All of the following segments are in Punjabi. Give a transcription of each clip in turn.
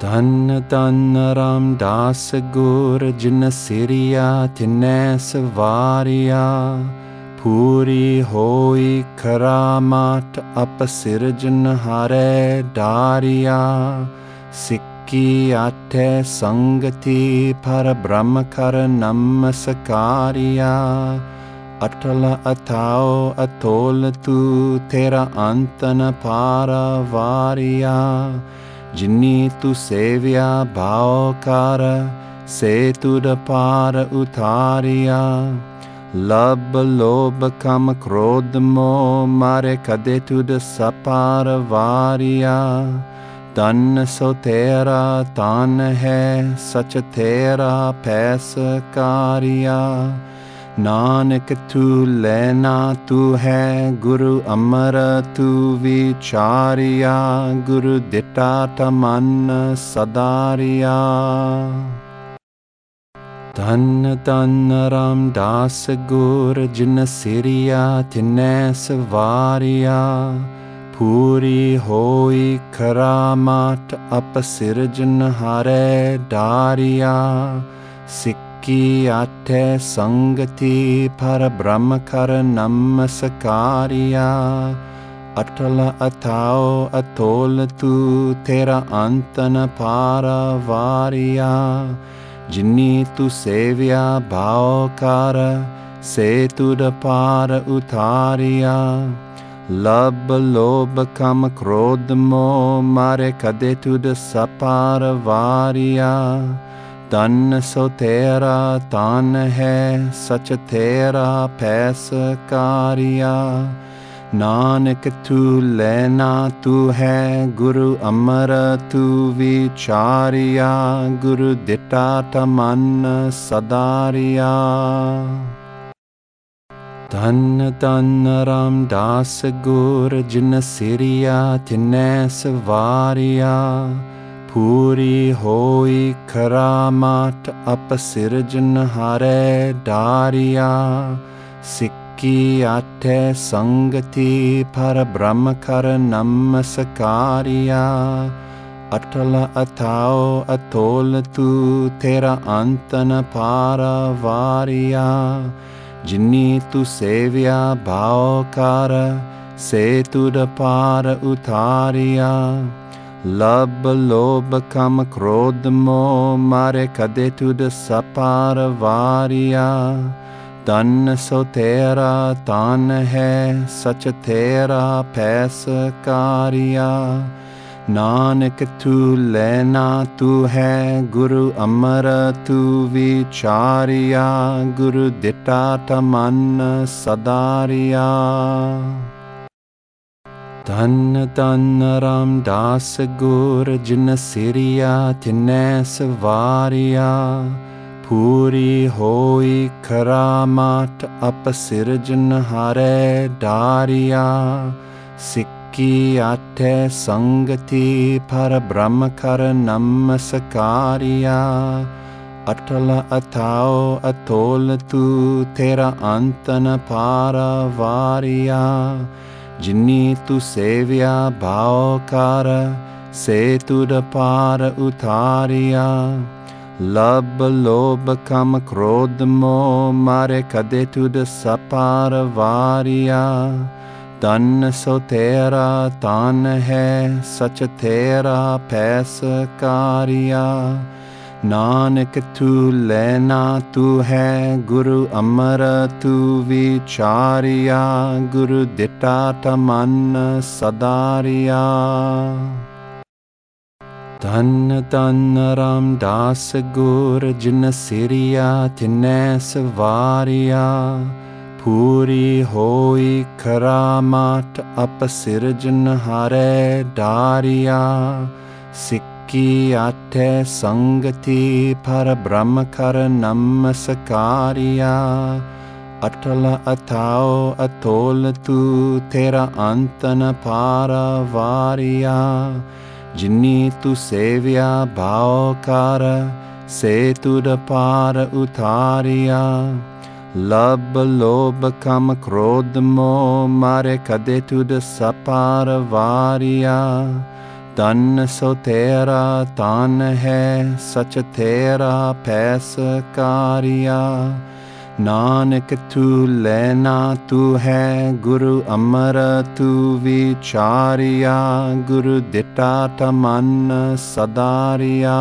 ਧੰਨ ਧੰਨ ਰਾਮਦਾਸ ਗੁਰ ਜਿਨ ਸਿਰਿਆ ਤਿਨੈ ਸਵਾਰਿਆ। ਪੂਰੀ ਹੋਈ ਕਰਾਮਾਤ ਅਪ ਸਿਰਜਨਹਾਰੈ ਡਾਰਿਆ। ਸਿੱਕੀ ਆਠੈ ਸੰਗਤੀ ਪਰ ਬ੍ਰਹਮ ਕਰ ਨਮਸਕਾਰਿਆ। ਅਟਲ ਅਥਾਉ ਅਤੋਲ ਤੂ ਤੇਰਾ ਅੰਤ ਨ ਪਾਰਵਾਰਿਆ। ਜਿਨੀ ਤੂ ਸੇਵਿਆ ਭਾਉ ਕਰ ਸੇ ਤੁਧ ਪਾਰ ਉਤਾਰਿਆ। ਲਬ ਲੋਭ ਕਮ ਕ੍ਰੋਧ ਮੋਹ ਮਾਰੇ ਕਦੇ ਤੁਧ ਸਪਾਰ ਵਾਰਿਆ। ਤਨ ਸੋ ਤੇਰਾ ਤਨ ਹੈ ਸਚ ਤੇਰਾ ਪੈਸਕਾਰਿਆ। ਨਾਨਕ ਤੂ ਲੈਣਾ ਤੂ ਹੈ ਗੁਰੂ ਅਮਰ ਤੂ ਵਿਚਾਰਿਆ। ਗੁਰੂ ਦਿੱਤਾ ਤਮਨ ਸਦਾਰਿਆ। ਧੰਨ ਧੰਨ ਰਾਮਦਾਸ ਗੁਰ ਜਿਨ ਸਿਰਿਆ ਤਿਨੈ ਸਵਾਰਿਆ। ਪੂਰੀ ਹੋਈ ਕਰਾਮਾਤ ਅਪ ਸਿਰਜਨਹਾਰੈ ਡਾਰਿਆ। ਸਿੱਕੀ ਆਠੈ ਸੰਗਤੀ ਪਰ ਬ੍ਰਹਮ ਕਰ ਨਮਸਕਾਰਿਆ। ਅਟਲ ਅਥਾਉ ਅਤੋਲ ਤੂ ਤੇਰਾ ਅੰਤ ਨ ਪਾਰਵਾਰਿਆ। ਜਿਨੀ ਤੂ ਸੇਵਿਆ ਭਾਉ ਕਰ ਸੇ ਤੁਧ ਪਾਰ ਉਤਾਰਿਆ। ਲਬ ਲੋਭ ਕਮ ਕ੍ਰੋਧ ਮੋਹ ਮਾਰੇ ਕਦੇ ਤੁਧ ਸਪਾਰ ਵਾਰਿਆ। ਤਨ ਸੋ ਤੇਰਾ ਤਨ ਹੈ ਸਚ ਤੇਰਾ ਪੈਸਕਾਰਿਆ। ਨਾਨਕ ਤੂ ਲੈਣਾ ਤੂ ਹੈ ਗੁਰੂ ਅਮਰ ਤੂ ਵਿਚਾਰਿਆ। ਗੁਰੂ ਦਿੱਤਾ ਤਮਨ ਸਦਾਰਿਆ। ਧੰਨ ਧੰਨ ਰਾਮਦਾਸ ਗੁਰ ਜਿਨ ਸਿਰਿਆ ਤਿਨੈ ਸਵਾਰਿਆ। ਪੂਰੀ ਹੋਈ ਕਰਾਮਾਤ ਅਪ ਸਿਰਜਨਹਾਰੈ ਡਾਰਿਆ। ਸਿੱਕੀ ਆਠੈ ਸੰਗਤੀ ਪਰ ਬ੍ਰਹਮ ਕਰ ਨਮਸਕਾਰਿਆ। ਅਟਲ ਅਥਾਉ ਅਤੋਲ ਤੂ ਤੇਰਾ ਅੰਤ ਨ ਪਾਰਵਾਰਿਆ। ਜਿਨੀ ਤੂ ਸੇਵਿਆ ਭਾਉ ਕਰ ਸੇ ਤੁਧ ਪਾਰ ਉਤਾਰਿਆ। ਲਬ ਲੋਭ ਕਮ ਕ੍ਰੋਧ ਮੋਹ ਮਾਰੇ ਕਦੇ ਤੁਧ ਸਪਾਰ ਵਾਰਿਆ। ਤਨ ਸੋ ਤੇਰਾ ਤਨ ਹੈ ਸਚ ਤੇਰਾ ਪੈਸਕਾਰਿਆ। ਨਾਨਕ ਤੂ ਲੈਣਾ ਤੂ ਹੈ ਗੁਰੂ ਅਮਰ ਤੂ ਵਿਚਾਰਿਆ। ਗੁਰੂ ਦਿੱਤਾ ਤਮਨ ਸਦਾਰਿਆ। ਧੰਨ ਧੰਨ ਰਾਮਦਾਸ ਗੁਰ ਜਿਨ ਸਿਰਿਆ ਤਿਨੈ ਸਵਾਰਿਆ। ਪੂਰੀ ਹੋਈ ਕਰਾਮਾਤ ਅਪ ਸਿਰਜਨਹਾਰੈ ਡਾਰਿਆ। ਸਿੱਕੀ ਆਠੈ ਸੰਗਤੀ ਪਰ ਬ੍ਰਹਮ ਕਰ ਨਮਸਕਾਰਿਆ। ਅਟਲ ਅਥਾਉ ਅਤੋਲ ਤੂ ਤੇਰਾ ਅੰਤ ਨ ਪਾਰਵਾਰਿਆ। ਜਿਨੀ ਤੂ ਸੇਵਿਆ ਭਾਉ ਕਰ ਸੇ ਤੁਧ ਪਾਰ ਉਤਾਰਿਆ। ਲਬ ਲੋਭ ਕਮ ਕ੍ਰੋਧ ਮੋਹ ਮਾਰੇ ਕਦੇ ਤੁਧ ਸਪਾਰ ਵਾਰਿਆ। ਤਨ ਸੋ ਤੇਰਾ ਤਨ ਹੈ ਸਚ ਤੇਰਾ ਪੈਸਕਾਰਿਆ। ਨਾਨਕ ਤੂ ਲੈਣਾ ਤੂ ਹੈ ਗੁਰੂ ਅਮਰ ਤੂ ਵਿਚਾਰਿਆ। ਗੁਰੂ ਦਿੱਤਾ ਤਮਨ ਸਦਾਰਿਆ। ਧੰਨ ਧੰਨ ਰਾਮਦਾਸ ਗੁਰ ਜਿਨ ਸਿਰਿਆ ਤਿਨੈ ਸਵਾਰਿਆ। ਪੂਰੀ ਹੋਈ ਕਰਾਮਾਤ ਅਪ ਸਿਰਜਨਹਾਰੈ ਡਾਰਿਆ। ਸਿੱਕੀ ਆਠੈ ਸੰਗਤੀ ਪਰ ਬ੍ਰਹਮ ਕਰ ਨਮਸਕਾਰਿਆ। ਅਟਲ ਅਥਾਉ ਅਤੋਲ ਤੂ ਤੇਰਾ ਅੰਤ ਨ ਪਾਰਵਾਰਿਆ। ਜਿਨੀ ਤੂ ਸੇਵਿਆ ਭਾਉ ਕਰ ਸੇ ਤੁਧ ਪਾਰ ਉਤਾਰਿਆ। ਲਬ ਲੋਭ ਕਮ ਕ੍ਰੋਧ ਮੋਹ ਮਾਰੇ ਕਦੇ ਤੁਧ ਸਪਾਰ ਵਾਰਿਆ। धन सो तेरा तान है, सच तेरा पैसकारिया। नानक तू लेना तू है, गुरु अमर तू विचारिया। गुरु दिता तमन सदारिया।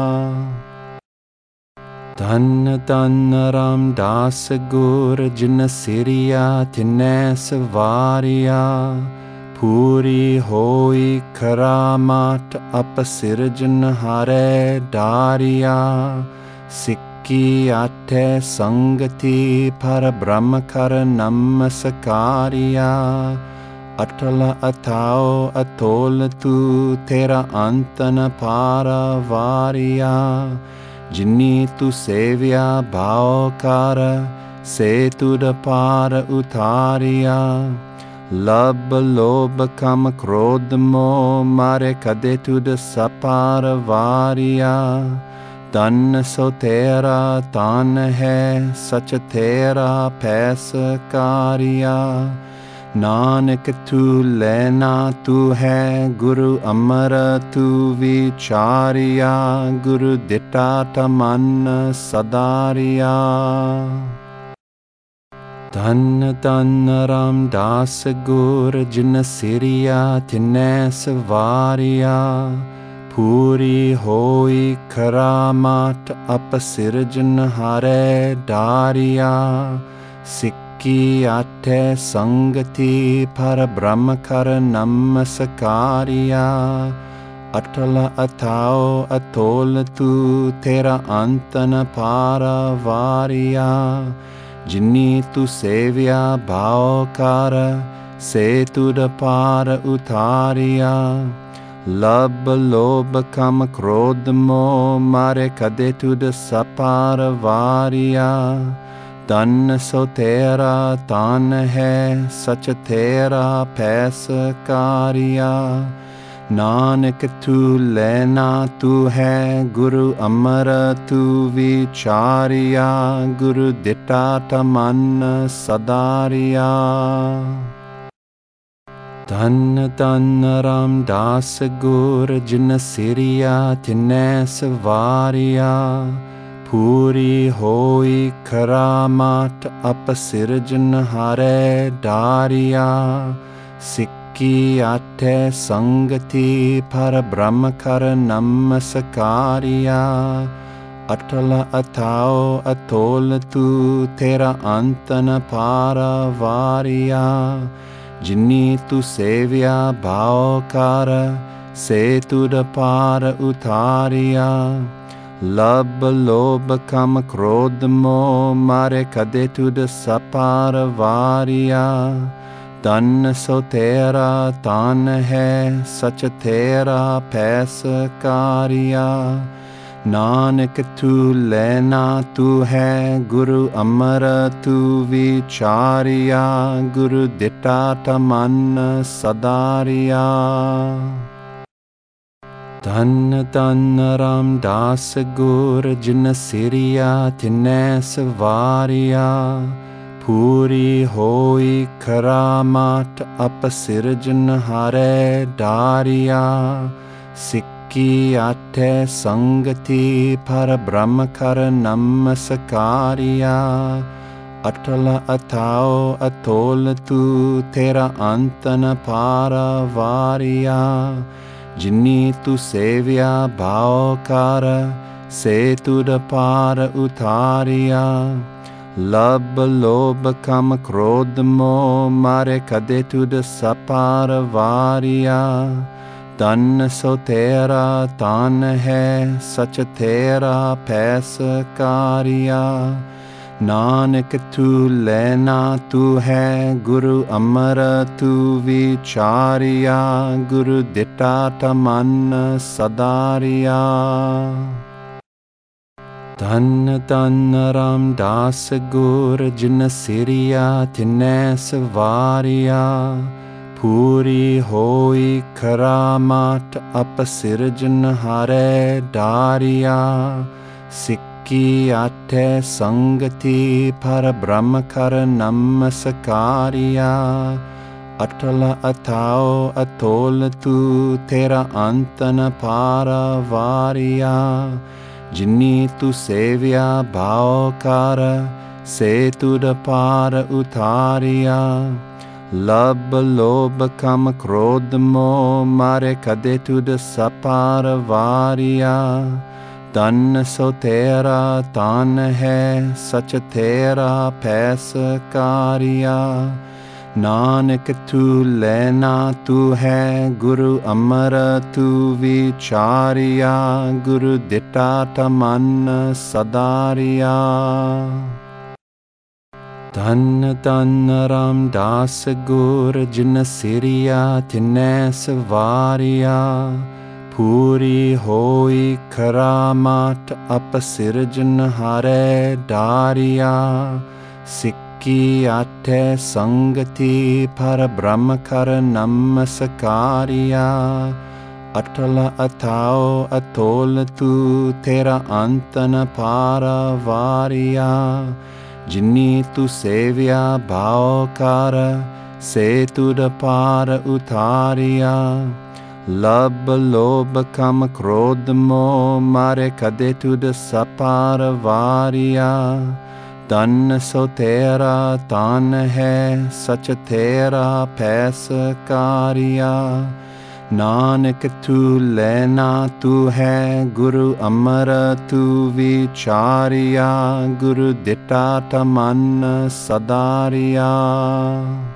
धन धन रामदास गुर जिन सिरिया तिनै सवारिया। पूरी होई करामात अपसिरजन हारे डारिया। सिक्की आठे संगति पर ब्रह्म कर नमस्कारिया। अटल अथाओ अतोल तू तेरा अंत न पारा वारिया। जिन्नी तू सेव्या भावकार से तुद पार उतारिया। लब लोभ कम क्रोध मोह मारे कदे तुद सपार वारिया। धन सो तेरा तान है, सच तेरा पैसकारिया। नानक तू लेना तू है, गुरु अमर तू विचारिया। गुरु दिता तमन सदारिया। धन धन रामदास गुर जिन सिरिया तिनै सवारिया। पूरी होई करामात अपसिरजन हारे डारिया। सिक्की आठे संगति पर ब्रह्म कर नमस्कारिया। अटल अथाओ अतोल तू तेरा अंत न पारा वारिया। जिन्नी तू सेव्या भावकार से तुद पार उतारिया। लब लोभ कम क्रोध मोह मारे कदे तुद सपार वारिया। धन सो तेरा तान है, सच तेरा पैसकारिया। नानक तू लेना तू है, गुरु अमर तू विचारिया। गुरु दिता तमन सदारिया। धन धन रामदास गुर जिन सिरिया तिनै सवारिया। पूरी होई करामात अपसिरजन हारे डारिया। सिक्की आठे संगति पर ब्रह्म कर नमस्कारिया। अटल अथाओ अतोल तू तेरा अंत न पारा वारिया। जिन्नी तू सेव्या भावकार से तुद पार उतारिया। लब लोभ कम क्रोध मोह मारे कदे तुद सपार वारिया। धन सो तेरा तान है, सच तेरा पैसकारिया। नानक तू लेना तू है, गुरु अमर तू विचारिया। गुरु दिता तमन सदारिया। धन धन रामदास गुर जिन सिरिया तिनै सवारिया। पूरी होई करामात अपसिरजन हारे डारिया। सिक्की आठे संगति पर ब्रह्म कर नमस्कारिया। अटल अथाओ अतोल तू तेरा अंत न पारा वारिया। जिन्नी तू सेव्या भावकार से तुद पार उतारिया। लब लोभ कम क्रोध मोह मारे कदे तुद सपार वारिया। धन सो तेरा तान है, सच तेरा पैसकारिया। नानक तू लेना तू है, गुरु अमर तू विचारिया। गुरु दिता तमन सदारिया। धन धन रामदास गुर जिन सिरिया तिनै सवारिया। पूरी होई करामात अपसिरजन हारे डारिया। सिक्की आठे संगति पर ब्रह्म कर नमस्कारिया। ਅਟਲ ਅਥਾਉ ਅਥੋਲ ਤੂੰ ਤੇਰਾ ਅੰਤ ਨ ਪਾਰਵਾਰਿਆ। ਜਿਨੀ ਤੂੰ ਸੇਵਿਆ ਭਾਉ ਕਰ ਸੇ ਤੁਧ ਪਾਰ ਉਤਾਰਿਆ। ਲਬ ਲੋਭ ਕਮ ਕ੍ਰੋਧ ਮੋਹ ਮਾਰੇ ਕਦੇ ਤੁਧ ਸਪਾਰ ਵਾਰਿਆ। ਤਨ ਸੋ ਤੇਰਾ ਤਨ ਹੈ ਸਚ ਤੇਰਾ ਪੈਸ ਕਾਰਿਆ। ਨਾਨਕ ਤੂੰ ਲੈਣਾ ਤੂੰ ਹੈ ਗੁਰੂ ਅਮਰ ਤੂੰ ਵਿਚਾਰਿਆ। ਗੁਰੂ ਦਿੱਤਾ ਤਮਨ ਸਦਾਰਿਆ। ਧੰਨ ਧੰਨ ਰਾਮਦਾਸ ਗੁਰ ਜਿਨ ਸਿਰਿਆ ਤਿਨੈ ਸਵਾਰਿਆ। ਪੂਰੀ ਹੋਈ ਕਰਾਮਾਤ ਅਪ ਸਿਰਜਨਹਾਰੇ ਡਾਰਿਆ। ਸਿੱਕੀ ਆਠੇ ਸੰਗਤੀ ਪਰ ਬ੍ਰਹਮ ਕਰ ਨਮਸਕਾਰਿਆ। ਅਟਲ ਅਥਾਉ ਅਥੋਲ ਤੂੰ ਤੇਰਾ ਅੰਤ ਨ ਪਾਰਵਾਰਿਆ। ਜਿਨੀ ਤੂੰ ਸੇਵਿਆ ਭਾਉ ਕਰ ਸੇ ਤੁਧ ਪਾਰ ਉਤਾਰਿਆ। ਲਬ ਲੋਭ ਕਮ ਕ੍ਰੋਧ ਮੋਹ ਮਾਰੇ ਕਦੇ ਤੁਧ ਸਪਾਰ ਵਾਰਿਆ। ਤਨ ਸੋ ਤੇਰਾ ਤਨ ਹੈ ਸਚ ਤੇਰਾ ਪੈਸ ਕਾਰਿਆ। ਨਾਨਕ ਤੂੰ ਲੈਣਾ ਤੂੰ ਹੈ ਗੁਰੂ ਅਮਰ ਤੂੰ ਵਿਚਾਰਿਆ। ਗੁਰੂ ਦਿੱਤਾ ਤਮਨ ਸਦਾਰਿਆ।